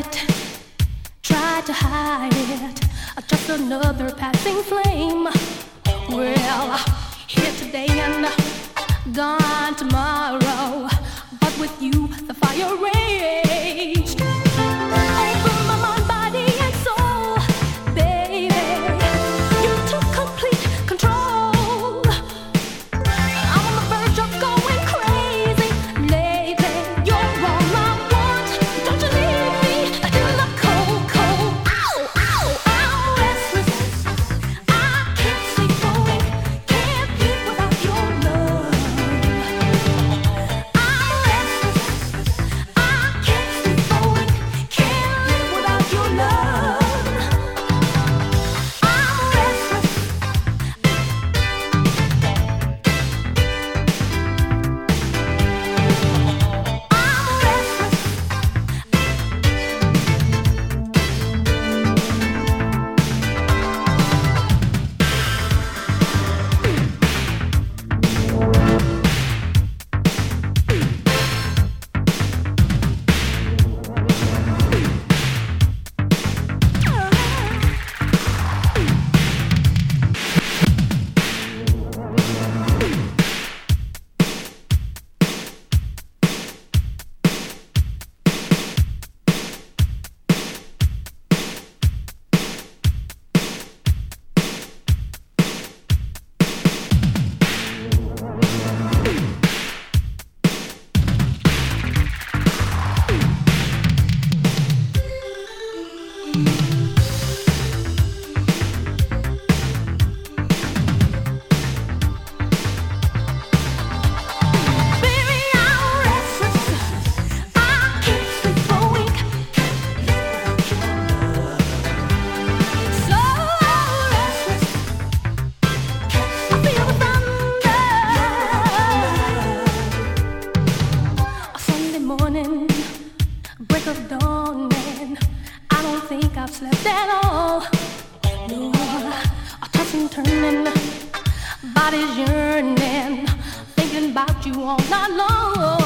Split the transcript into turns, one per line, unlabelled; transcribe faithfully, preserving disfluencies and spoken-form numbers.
it, try to hide it, just another passing flame. Well, here today and gone tomorrow, but with you the fire raged. Over my mind, body and soul, baby, you took complete control. I'm on the verge of going crazy lately. You're all I want. Don't you leave me in the cold, cold. Ow, ow, I'm restless. I can't sleep for a week. Can't live without your love. I'm restless. I can't sleep for a week. Can't live without your love. I'm restless. Baby, I'm restless. I can't sleep for a week. So restless. I feel the thunder. A Sunday morning, break of dawn, and I don't think I've slept at all. No, a tossing, turning, body's yearning, thinking about you all night long.